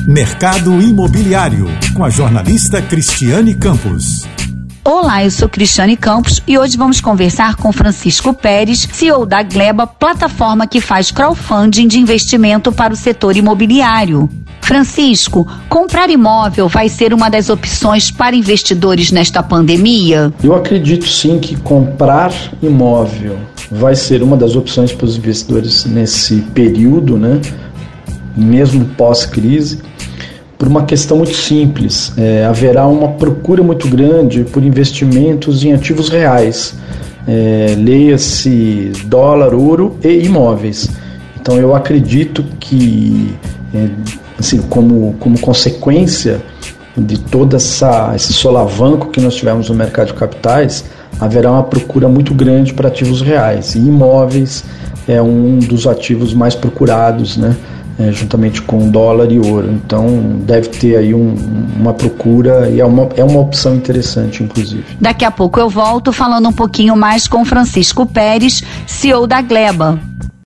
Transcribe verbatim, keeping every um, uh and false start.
Mercado Imobiliário, com a jornalista Cristiane Campos. Olá, eu sou Cristiane Campos e hoje vamos conversar com Francisco Pérez, C E O da Gleba, plataforma que faz crowdfunding de investimento para o setor imobiliário. Francisco, comprar imóvel vai ser uma das opções para investidores nesta pandemia? Eu acredito sim que comprar imóvel vai ser uma das opções para os investidores nesse período, né? Mesmo pós-crise, por uma questão muito simples. É, haverá uma procura muito grande por investimentos em ativos reais, é, leia-se dólar, ouro e imóveis. Então eu acredito que, é, assim, como, como consequência de todo essa, esse solavanco que nós tivemos no mercado de capitais, haverá uma procura muito grande para ativos reais. E imóveis é um dos ativos mais procurados, né? É, juntamente com dólar e ouro. Então deve ter aí um, uma procura e é uma, é uma opção interessante, inclusive. Daqui a pouco eu volto falando um pouquinho mais com Francisco Pérez, C E O da Gleba.